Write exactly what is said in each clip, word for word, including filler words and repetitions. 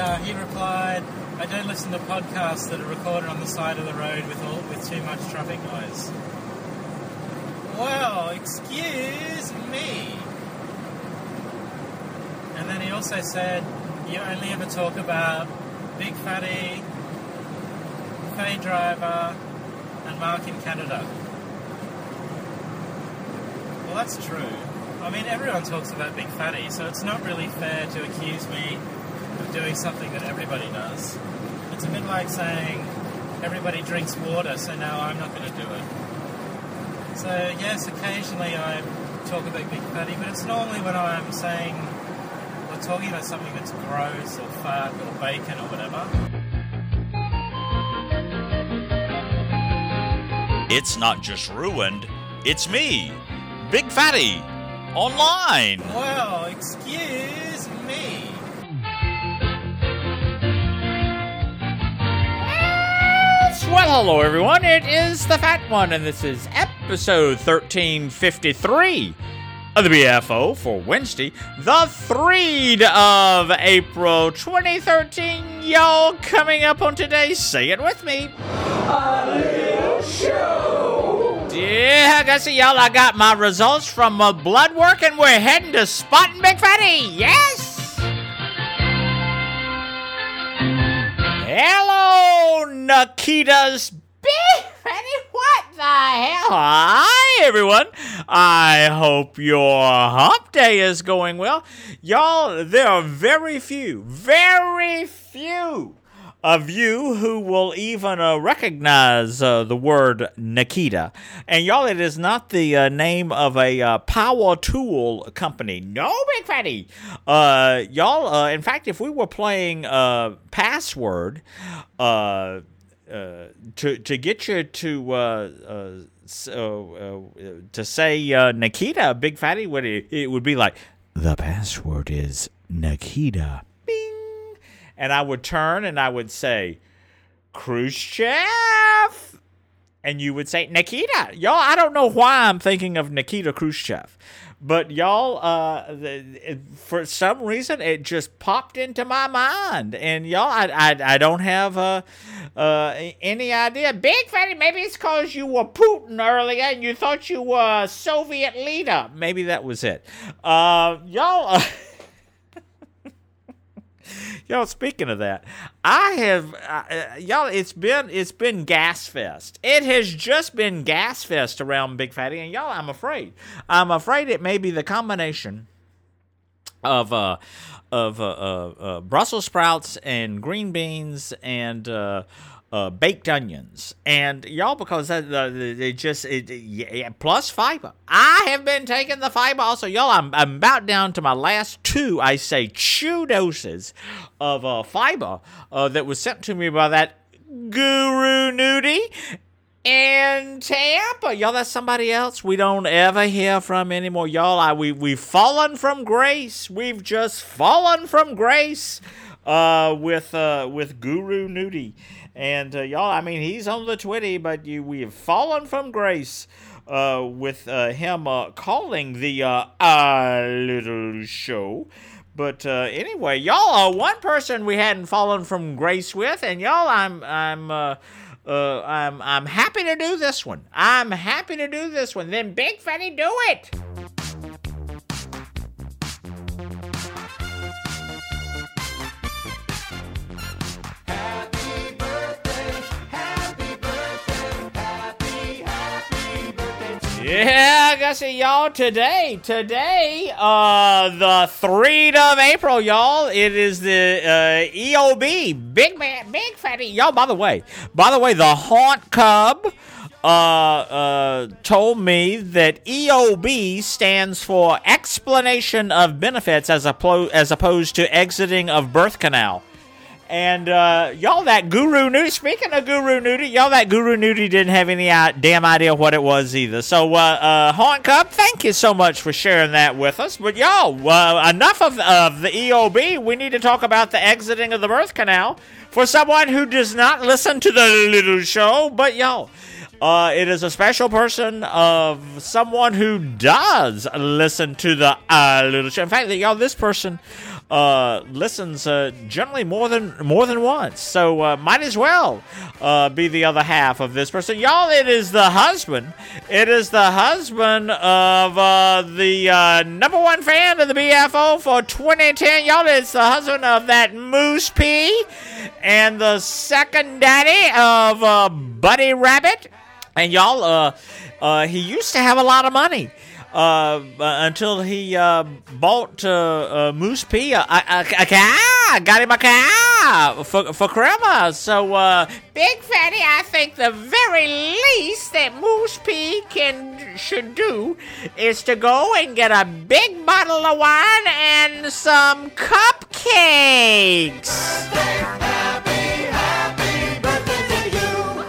uh, he replied, I don't listen to podcasts that are recorded on the side of the road with all, with too much traffic noise. Well, excuse me. And then he also said, you only ever talk about Big Fatty, Faye Driver, and Mark in Canada. Well, that's true. I mean, everyone talks about Big Fatty, so it's not really fair to accuse me of doing something that everybody does. It's a bit like saying everybody drinks water, so now I'm not going to do it. So, yes, occasionally I talk about Big Fatty, but it's normally when I'm saying or talking about something that's gross or fat or bacon or whatever. It's not just ruined, it's me, Big Fatty, online. Well, excuse me. Well, hello everyone, it is the Fat One, and this is episode thirteen fifty-three of the B F O for Wednesday, the third of April twenty thirteen. Y'all, coming up on today, say it with me. A little show. Yeah, I see y'all, I got my results from my blood work, and we're heading to Spotting Big Fatty, yes! Hello, Nikita's Big Fatty. What the hell? Hi, everyone. I hope your hump day is going well. Y'all, there are very few, very few of you who will even uh, recognize uh, the word Nikita. And y'all, it is not the uh, name of a uh, power tool company. No, Big Fatty. Uh, y'all, uh, in fact, if we were playing uh, Password uh, uh, to to get you to uh, uh, so, uh, to say uh, Nikita, Big Fatty, would it, it would be like, the password is Nikita. And I would turn and I would say, Khrushchev. And you would say, Nikita. Y'all, I don't know why I'm thinking of Nikita Khrushchev. But y'all, uh, the, it, for some reason, it just popped into my mind. And y'all, I, I, I don't have uh, uh, any idea. Big Fatty, maybe it's because you were Putin earlier and you thought you were a Soviet leader. Maybe that was it. Uh, y'all... Uh, Y'all, speaking of that, I have, uh, y'all, it's been, it's been Gas Fest. It has just been Gas Fest around Big Fatty, and y'all, I'm afraid. I'm afraid it may be the combination of, uh, of, uh, uh, uh Brussels sprouts and green beans and, uh, Uh, baked onions, and y'all, because that, uh, they just it, yeah, plus fiber. I have been taking the fiber also, y'all. I'm I'm about down to my last two, I say, chew doses of uh, fiber uh, that was sent to me by that Guru Nudie in Tampa. Y'all, that's somebody else we don't ever hear from anymore. Y'all, I we we've fallen from grace. We've just fallen from grace uh, with uh, with Guru Nudie. And, uh, y'all, I mean, he's on the Twitty, but you, we have fallen from grace uh, with uh, him uh, calling the uh, A Little Show. But uh, anyway, y'all are one person we hadn't fallen from grace with, and y'all, I'm I'm uh, uh, I'm I'm happy to do this one. I'm happy to do this one. Then Big Fatty, do it. Yeah, I guess it, y'all, today, today, uh, the third of April, y'all, it is the, uh, E O B, Big Man, Big Fatty, y'all, by the way, by the way, the Haunt Cub, uh, uh, told me that E O B stands for Explanation of Benefits as, oppo- as opposed to Exiting of Birth Canal. And, uh, y'all, that Guru Nudie, speaking of Guru Nudie, y'all, that Guru Nudie didn't have any uh, damn idea what it was either. So, uh, uh, Haunt Cub, thank you so much for sharing that with us. But, y'all, uh, enough of, of the E O B. We need to talk about the exiting of the birth canal for someone who does not listen to the little show. But, y'all, uh, it is a special person of someone who does listen to the uh, little show. In fact, y'all, this person... uh, listens uh, generally more than more than once. So uh, might as well uh, be the other half of this person. Y'all, it is the husband. It is the husband of uh, the uh, number one fan of the B F O for twenty ten. Y'all, it's the husband of that Moose P and the second daddy of uh, Buddy Rabbit. And y'all, uh, uh, he used to have a lot of money. Uh, until he uh, bought uh, uh, Moose P a, a, a car, got him a car for for Christmas. So, uh, Big Fatty, I think the very least that Moose P can should do is to go and get a big bottle of wine and some cupcakes. Happy, happy birthday to you.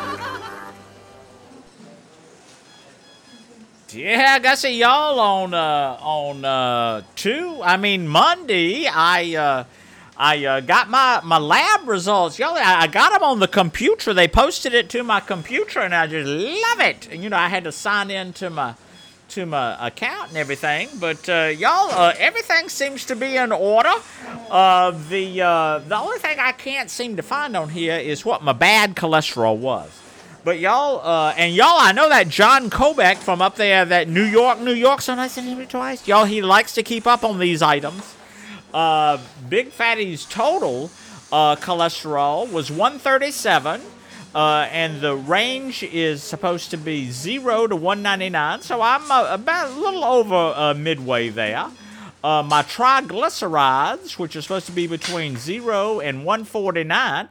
Yeah, I gotta say, y'all, on uh, on uh, two. I mean Monday, I uh, I uh, got my, my lab results. Y'all, I, I got them on the computer. They posted it to my computer, and I just love it. And you know, I had to sign in to my to my account and everything. But uh, y'all, uh, everything seems to be in order. Uh, the uh, the only thing I can't seem to find on here is what my bad cholesterol was. But y'all, uh, and y'all, I know that John Kobeck from up there, that New York, New York, so I said him twice. Y'all, he likes to keep up on these items. Uh, Big Fatty's total uh, cholesterol was one thirty-seven, uh, and the range is supposed to be zero to one ninety-nine, so I'm uh, about a little over uh, midway there. Uh, my triglycerides, which are supposed to be between zero and one forty-nine,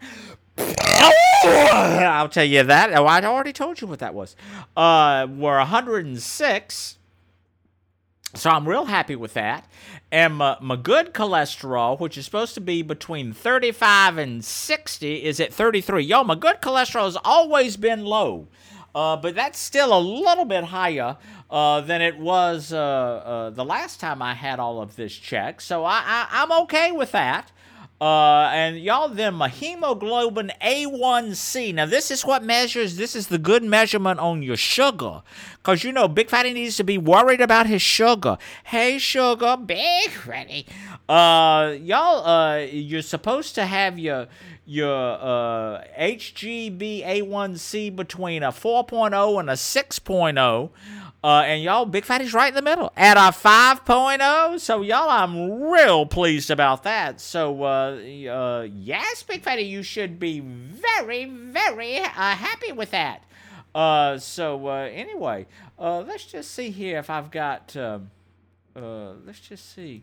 I'll tell you that. Oh, I already told you what that was. Uh, were one hundred six. So I'm real happy with that. And my, my good cholesterol, which is supposed to be between thirty-five and sixty, is at thirty-three. Yo, my good cholesterol has always been low. Uh, but that's still a little bit higher uh, than it was uh, uh, the last time I had all of this checked. So I, I, I'm okay with that. Uh, and y'all, then my hemoglobin A one C. Now, this is what measures, this is the good measurement on your sugar. Because, you know, Big Fatty needs to be worried about his sugar. Hey, sugar, Big Fatty. Uh, y'all, uh, you're supposed to have your, your, uh, H G B A one C between a four point oh and a six point oh. Uh, and y'all, Big Fatty's right in the middle at a five point oh. So, y'all, I'm real pleased about that. So, uh, uh, yes, Big Fatty, you should be very, very uh, happy with that. Uh, so, uh, anyway, uh, let's just see here if I've got, uh, uh, let's just see.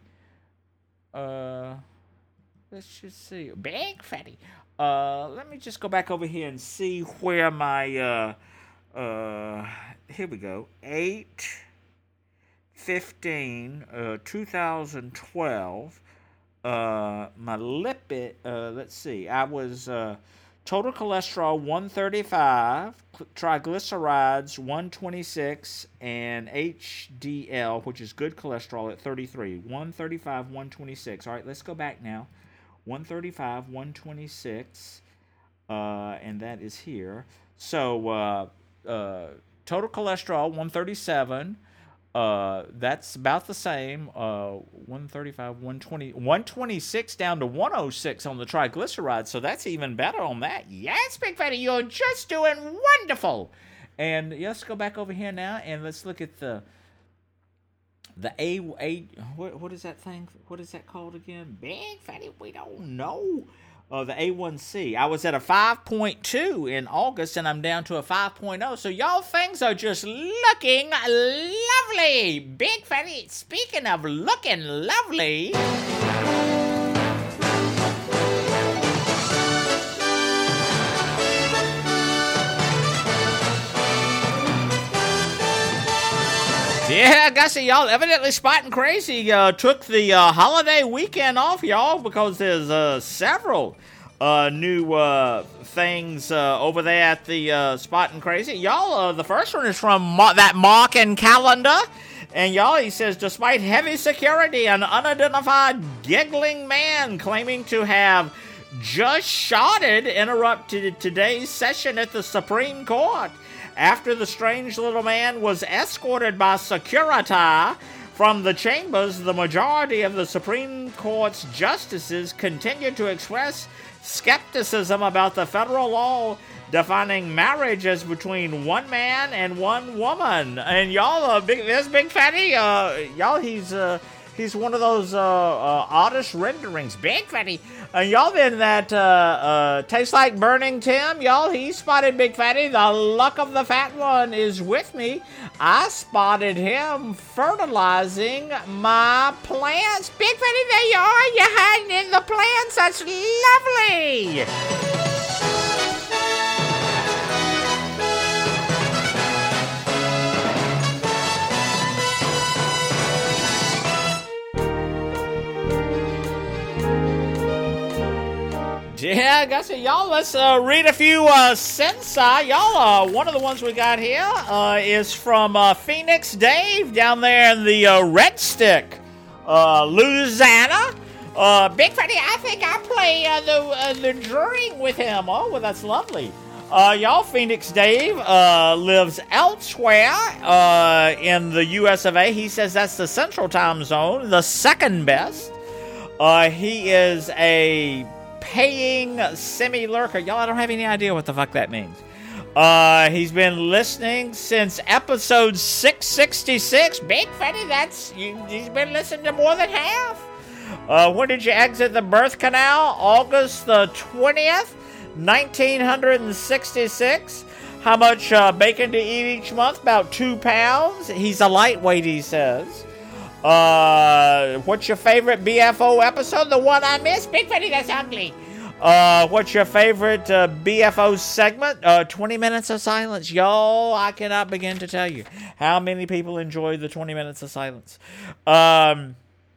Uh, let's just see. Big Fatty. Uh, let me just go back over here and see where my, uh, uh, here we go, eight fifteen, uh, two thousand twelve, uh, my lipid, uh, let's see, I was, uh, total cholesterol one thirty-five, triglycerides one twenty-six, and H D L, which is good cholesterol, at thirty-three, one thirty-five, one twenty-six. All right, let's go back now, one thirty-five, one twenty-six, uh, and that is here. So, uh, uh, total cholesterol, one thirty-seven. Uh, that's about the same. Uh, one thirty-five, one twenty, one twenty-six down to one oh six on the triglycerides. So that's even better on that. Yes, Big Fatty, you're just doing wonderful. And yeah, let's go back over here now and let's look at the the A A. What what is that thing? What is that called again? Big Fatty, we don't know. Uh, the A one C. I was at a five point two in August, and I'm down to a five point oh. So y'all, things are just looking lovely. Big Fatty, speaking of looking lovely. Yeah, I gotta say, y'all, evidently Spotting Crazy uh, took the uh, holiday weekend off, y'all, because there's uh, several uh, new uh, things uh, over there at the uh, Spotting Crazy. Y'all, uh, the first one is from Ma- that Mark and Calendar. And y'all, he says, despite heavy security, an unidentified giggling man claiming to have just shotted interrupted today's session at the Supreme Court. After the strange little man was escorted by security From the chambers, the majority of the Supreme Court's justices continue to express skepticism about the federal law defining marriage as between one man and one woman. And y'all, uh, big, this Big Fatty, uh, y'all, he's uh, he's one of those uh, uh, artist renderings. Big Fatty. And y'all been that uh, uh, Tastes Like Burning Tim, y'all, he spotted Big Fatty. The luck of the fat one is with me. I spotted him fertilizing my plants. Big Fatty, there you are. You're hiding in the plants. That's lovely. Yeah, I guess it. Y'all, let's uh, read a few uh, sensi. Y'all, uh, one of the ones we got here uh, is from uh, Phoenix Dave down there in the uh, Red Stick, uh, Louisiana. Uh, Big Fatty, I think I play uh, the uh, the drawing with him. Oh, well, that's lovely. Uh, y'all, Phoenix Dave uh, lives elsewhere uh, in the U S of A. He says that's the Central Time Zone, the second best. Uh, he is a paying semi-lurker. Y'all, I don't have any idea what the fuck that means. Uh, he's been listening since episode six sixty-six. Big Fatty, that's, you, he's been listening to more than half. Uh, when did you exit the birth canal? August the twentieth, nineteen sixty-six. How much uh, bacon to eat each month? About two pounds. He's a lightweight, he says. Uh, what's your favorite B F O episode? The one I missed? Big Fatty, that's ugly. Uh, what's your favorite uh, B F O segment? Uh, twenty minutes of silence. Y'all, I cannot begin to tell you how many people enjoy the twenty minutes of silence. Um,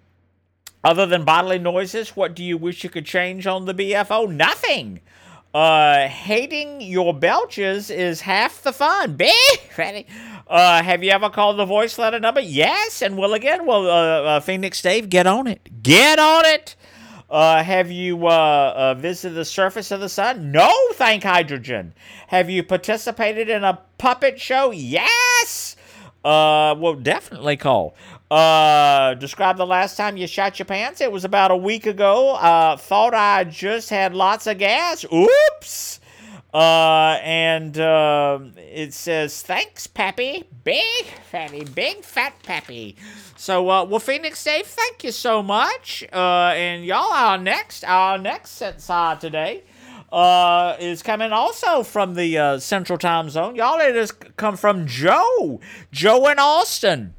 other than bodily noises, what do you wish you could change on the B F O? Nothing. Uh, hating your belches is half the fun. Big Fatty. Uh, have you ever called the voice letter number? Yes, and will again. Well, uh, uh, Phoenix Dave, get on it. Get on it. Uh, have you uh, uh, visited the surface of the sun? No, thank hydrogen. Have you participated in a puppet show? Yes. Uh, well, definitely call. Uh, describe the last time you shot your pants. It was about a week ago. Uh, thought I just had lots of gas. Oops. Uh, and uh, it says, thanks, Pappy. Big Fatty, big fat Pappy. So, uh, well, Phoenix Dave, thank you so much. Uh, and y'all, our next, our next sensi today uh, is coming also from the uh, Central Time Zone. Y'all, it has come from Joe. Joe in Austin.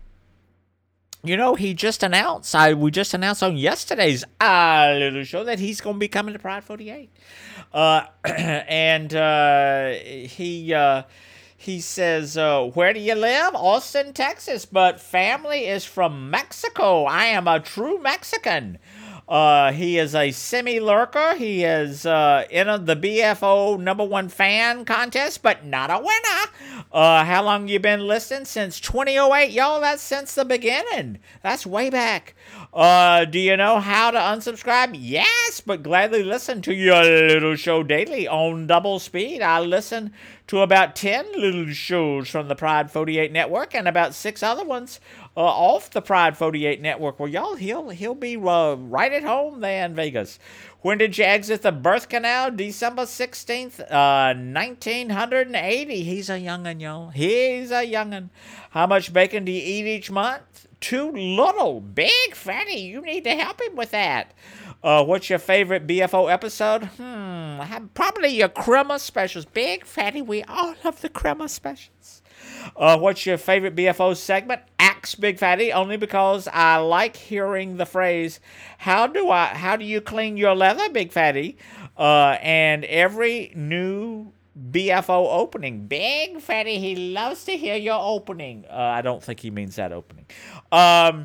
You know, he just announced, I we just announced on yesterday's uh, little show that he's going to be coming to Pride forty-eight. Uh, and uh, he uh, he says, uh, where do you live? Austin, Texas, but family is from Mexico. I am a true Mexican. Uh, he is a semi-lurker. He has uh, entered the B F O number one fan contest, but not a winner. Uh, how long you been listening? Since twenty oh eight. Y'all, that's since the beginning. That's way back. Uh, do you know how to unsubscribe? Yes, but gladly listen to your little show daily on double speed. I listen to about ten little shows from the Pride forty-eight network and about six other ones uh, off the Pride forty-eight network. Well, y'all, he'll he'll be uh, right at home there in Vegas. When did you exit the birth canal? December sixteenth, uh, nineteen eighty. He's a young'un, y'all. He's a young'un. How much bacon do you eat each month? Too little. Big Fatty, you need to help him with that. Uh, what's your favorite B F O episode? Hmm, probably your crema specials. Big Fatty, we all love the crema specials. Uh, what's your favorite B F O segment? Axe Big Fatty, only because I like hearing the phrase, how do I, how do you clean your leather, Big Fatty? Uh, and every new B F O opening. Big Fatty, he loves to hear your opening. Uh, I don't think he means that opening. Um,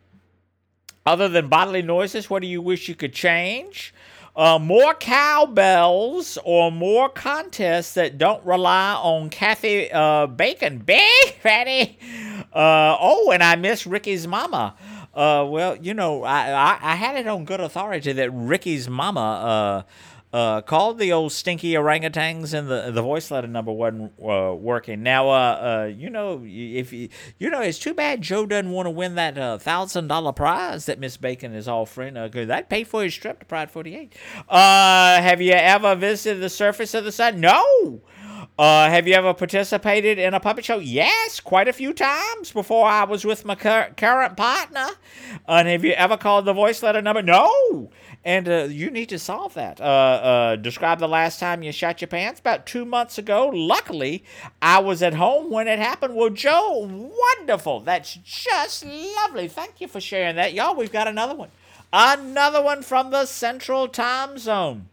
other than bodily noises, what do you wish you could change? Uh, more cowbells or more contests that don't rely on Kathy uh, Bacon. Big Fatty. Uh, oh, and I miss Ricky's mama. Uh, well, you know, I, I, I had it on good authority that Ricky's mama uh, uh, called the old stinky orangutans, and the the voice letter number wasn't uh, working. Now, uh, uh, you know, if you, you know, it's too bad Joe doesn't want to win that uh, thousand dollar prize that Miss Bacon is offering. Uh, cause that'd pay for his trip to Pride forty-eight. Uh, have you ever visited the surface of the sun? No. Uh, have you ever participated in a puppet show? Yes, quite a few times before I was with my cur- current partner. And have you ever called the voice letter number? No. And uh, you need to solve that. Uh, uh, describe the last time you shot your pants. About two months ago. Luckily, I was at home when it happened. Well, Joe, wonderful. That's just lovely. Thank you for sharing that. Y'all, we've got another one. Another one from the Central Time Zone.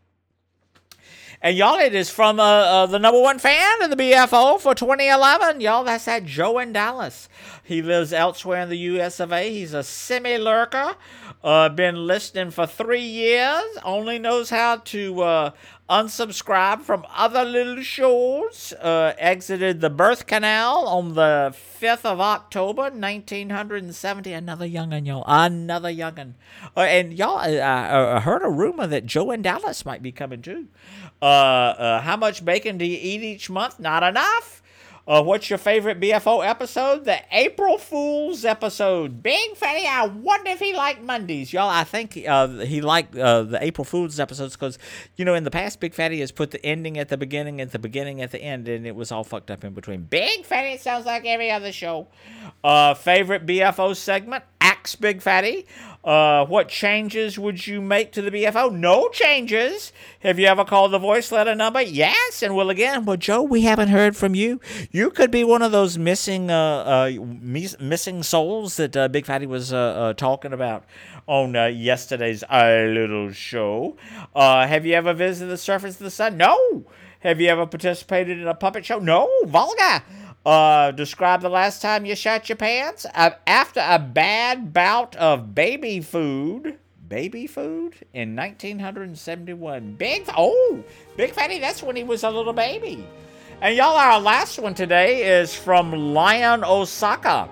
And y'all, it is from uh, uh, the number one fan of the B F O for twenty eleven. Y'all, that's that Joe in Dallas. He lives elsewhere in the U S of A. He's a semi-lurker. Uh, been listening for three years. Only knows how to uh, unsubscribe from other little shows. Uh, exited the birth canal on the fifth of October, nineteen seventy. Another young'un, y'all. Another young'un. Uh, and y'all, I, I heard a rumor that Joe in Dallas might be coming too. Uh, uh, how much bacon do you eat each month? Not enough. Uh, what's your favorite B F O episode? The April Fool's episode. Big Fatty, I wonder if he liked Mondays. Y'all, I think uh, he liked uh, the April Fool's episodes because, you know, in the past, Big Fatty has put the ending at the beginning, at the beginning, at the end, and it was all fucked up in between. Big Fatty sounds like every other show. Uh, favorite B F O segment? Axe Big Fatty. Uh, what changes would you make to the B F O? No changes. Have you ever called the voice letter number? Yes. And well, again, well, Joe, we haven't heard from you. You could be one of those missing, uh, uh, mis- missing souls that uh, Big Fatty was uh, uh, talking about on uh, yesterday's uh, little show. Uh, have you ever visited the surface of the sun? No. Have you ever participated in a puppet show? No. Vulgar. Uh, describe the last time you shot your pants. Uh, after a bad bout of baby food, baby food in nineteen seventy-one. Big, oh, Big Fatty, that's when he was a little baby. And y'all, our last one today is from Lion Osaka.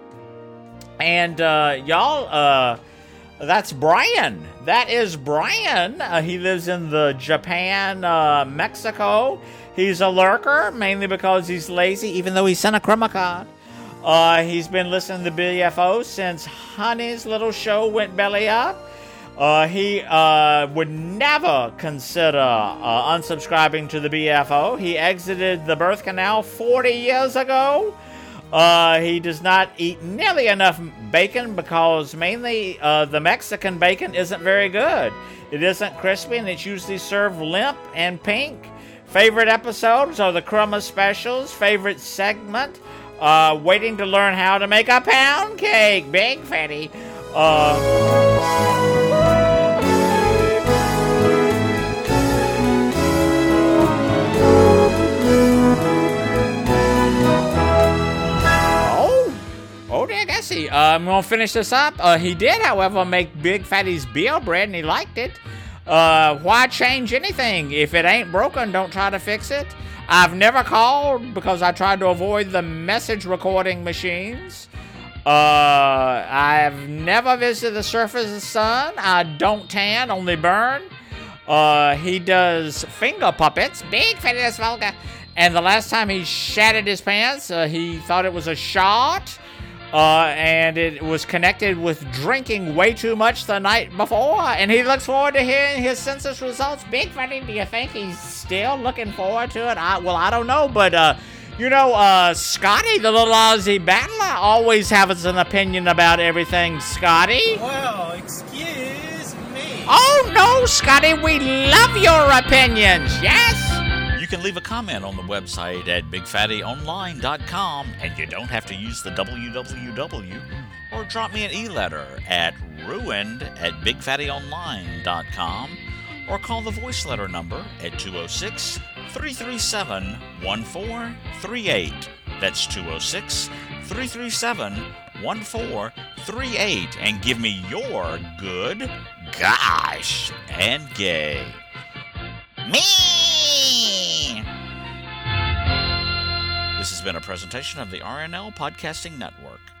And uh, y'all, uh, that's Brian. That is Brian. Uh, he lives in the Japan, uh, Mexico. He's a lurker, mainly because he's lazy, even though he sent a chroma card. Uh, he's been listening to B F O since Honey's little show went belly up. Uh, he uh, would never consider uh, unsubscribing to the B F O. He exited the birth canal forty years ago. Uh, he does not eat nearly enough bacon because mainly uh, the Mexican bacon isn't very good. It isn't crispy and it's usually served limp and pink. Favorite episodes are the Chroma specials. Favorite segment, uh, waiting to learn how to make a pound cake. Big Fatty. Uh, oh, oh dear Gussie. Uh, I'm going to finish this up. Uh, he did, however, make Big Fatty's beer bread and he liked it. Uh, why change anything? If it ain't broken, don't try to fix it. I've never called because I tried to avoid the message recording machines. Uh, I've never visited the surface of the sun. I don't tan, only burn. Uh, he does finger puppets. Big Fatty, that's vulgar. And the last time he shattered his pants, uh, he thought it was a shot. Uh, and it was connected with drinking way too much the night before. And he looks forward to hearing his census results. Big Fatty, do you think he's still looking forward to it? I, well, I don't know, but, uh, you know, uh, Scotty, the little Aussie battler, always has an opinion about everything, Scotty. Well, excuse me. Oh, no, Scotty, we love your opinions, yes? You can leave a comment on the website at big fatty online dot com, and you don't have to use the w w w, or drop me an e-letter at ruined at big fatty online dot com, or call the voice letter number at two oh six, three three seven, one four three eight. That's two oh six, three three seven, one four three eight, and give me your good, gosh, and gay. Me! This has been a presentation of the R N L Podcasting Network.